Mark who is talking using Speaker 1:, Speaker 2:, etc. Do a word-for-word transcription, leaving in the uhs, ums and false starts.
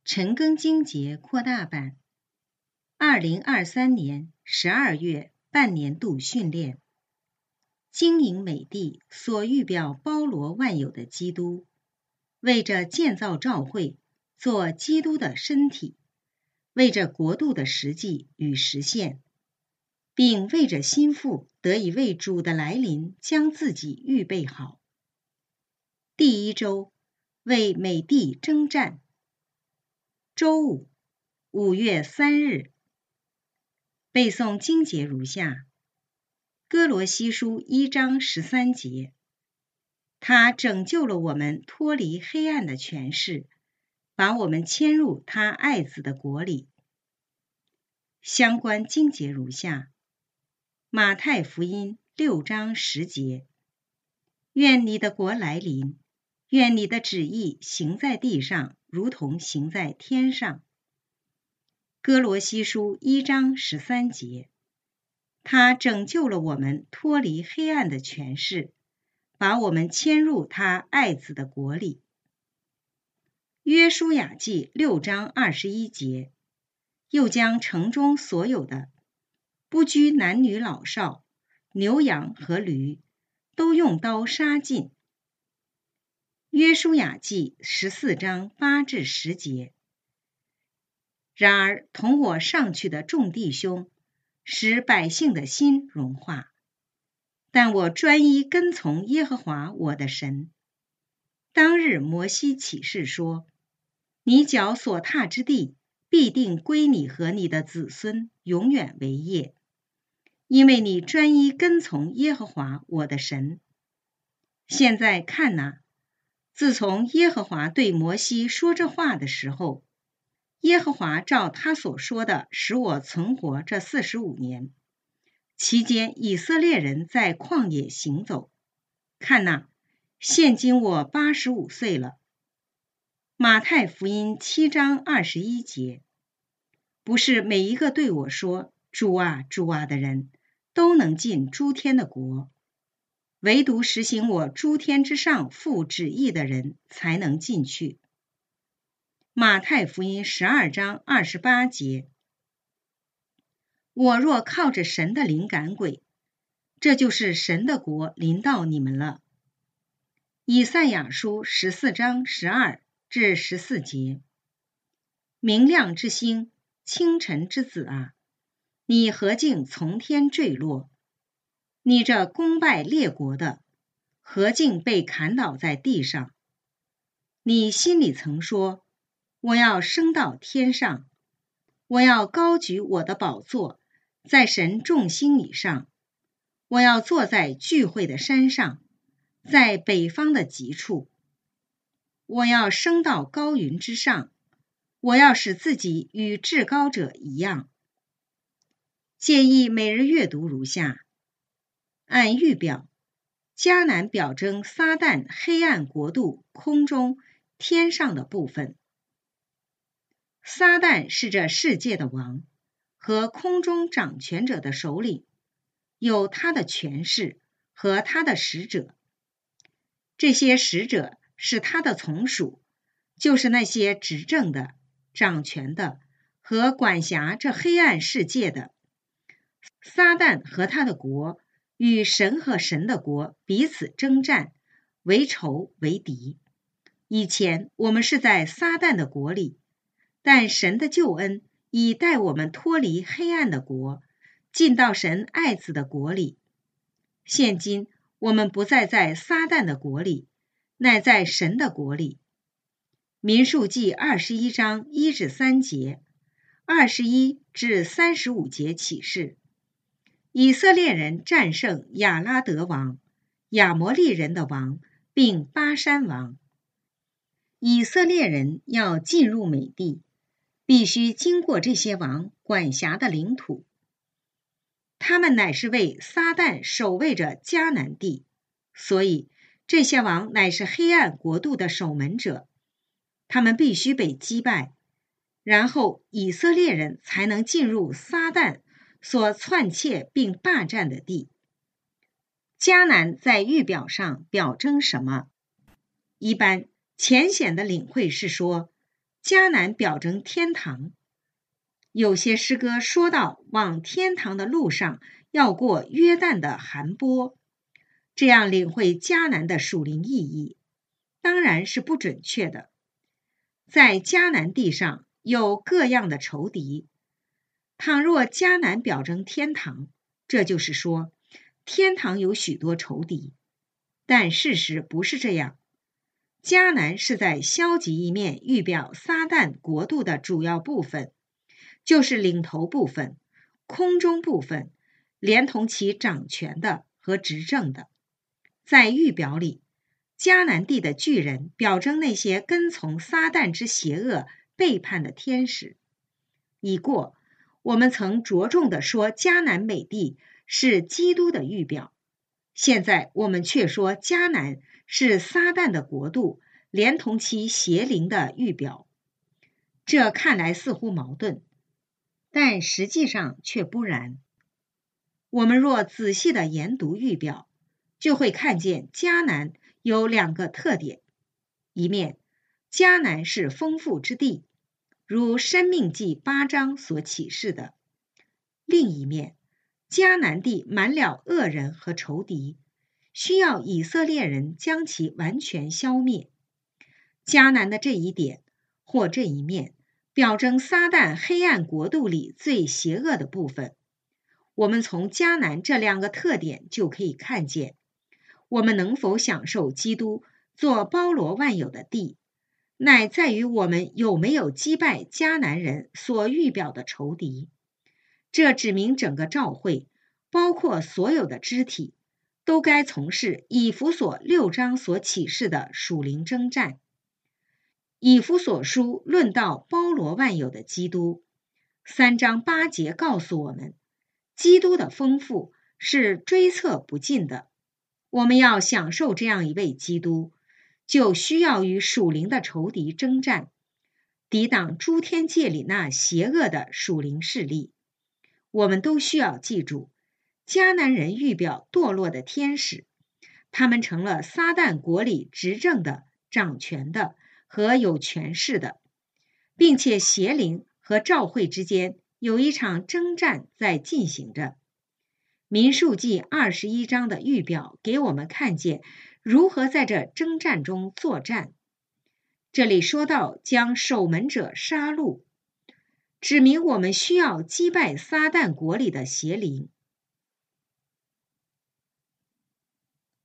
Speaker 1: 陈庚经节扩大版，二零二三年十二月半年度训练。经营美地所预表包罗万有的基督，为着建造召会，做基督的身体，为着国度的实际与实现，并为着心腹得以为主的来临将自己预备好。第一周，为美地征战。周五，五月三日。背诵经节如下：哥罗西书一章十三节，他拯救了我们脱离黑暗的权势，把我们迁入他爱子的国里。相关经节如下：马太福音六章十节，愿你的国来临，愿你的旨意行在地上，如同行在天上。哥罗西书一章十三节，他拯救了我们脱离黑暗的权势，把我们迁入他爱子的国里。约书亚记六章二十一节，又将城中所有的，不拘男女老少，牛羊和驴，都用刀杀尽。约书亚记十四章八至十节，然而同我上去的众弟兄，使百姓的心融化，但我专一跟从耶和华我的神。当日摩西起誓说，你脚所踏之地，必定归你和你的子孙永远为业，因为你专一跟从耶和华我的神。现在看哪，自从耶和华对摩西说这话的时候，耶和华照他所说的使我存活这四十五年，期间以色列人在旷野行走。看哪，现今我八十五岁了。马太福音七章二十一节，不是每一个对我说主啊主啊的人都能进诸天的国，唯独实行我诸天之上父旨意的人才能进去。马太福音十二章二十八节，我若靠着神的灵赶鬼，这就是神的国临到你们了。以赛亚书十四章十二至十四节，明亮之星，清晨之子啊，你何竟从天坠落？你这攻败列国的，何竟被砍倒在地上？你心里曾说，我要升到天上，我要高举我的宝座，在神众星以上，我要坐在聚会的山上，在北方的极处，我要升到高云之上，我要使自己与至高者一样。建议每日阅读如下：按预表，迦南表征撒旦黑暗国度空中天上的部分。撒旦是这世界的王，和空中掌权者的首领，有他的权势和他的使者。这些使者是他的从属，就是那些执政的、掌权的和管辖这黑暗世界的。撒旦和他的国与神和神的国彼此征战，为仇为敌。以前我们是在撒旦的国里，但神的救恩已带我们脱离黑暗的国，进到神爱子的国里。现今我们不再在撒旦的国里，乃在神的国里。民数记二十一章一至三节，二十一至三十五节启示，以色列人战胜亚拉德王、亚摩利人的王，并巴珊王。以色列人要进入美地，必须经过这些王管辖的领土。他们乃是为撒旦守卫着迦南地，所以这些王乃是黑暗国度的守门者，他们必须被击败，然后以色列人才能进入撒旦所篡窃并霸占的地。迦南在预表上表征什么？一般浅显的领会是说， 迦南表征天堂。有些诗歌说到往天堂的路上要过约旦的寒波，这样领会迦南的属灵意义，当然是不准确的。在迦南地上有各样的仇敌，倘若迦南表征天堂，这就是说天堂有许多仇敌，但事实不是这样。迦南是在消极一面预表撒旦国度的主要部分，就是领头部分、空中部分，连同其掌权的和执政的。在预表里，迦南地的巨人表征那些跟从撒旦之邪恶背叛的天使。已过，我们曾着重地说迦南美地是基督的预表，现在我们却说迦南是撒旦的国度，连同其邪灵的预表。这看来似乎矛盾，但实际上却不然。我们若仔细地研读预表，就会看见迦南有两个特点：一面，迦南是丰富之地，如申命记八章所启示的；另一面，迦南地满了恶人和仇敌，需要以色列人将其完全消灭。迦南的这一点或这一面，表征撒旦黑暗国度里最邪恶的部分。我们从迦南这两个特点就可以看见，我们能否享受基督做包罗万有的地，乃在于我们有没有击败迦南人所预表的仇敌。这指明整个教会，包括所有的肢体，都该从事以弗所六章所启示的属灵征战。以弗所书论到包罗万有的基督，三章八节告诉我们，基督的丰富是追测不尽的。我们要享受这样一位基督，就需要与属灵的仇敌征战，抵挡诸天界里那邪恶的属灵势力。我们都需要记住，迦南人预表堕落的天使，他们成了撒旦国里执政的、掌权的和有权势的，并且邪灵和教会之间有一场征战在进行着。民数记二十一章的预表给我们看见如何在这征战中作战。这里说到将守门者杀戮，指明我们需要击败撒旦国里的邪灵，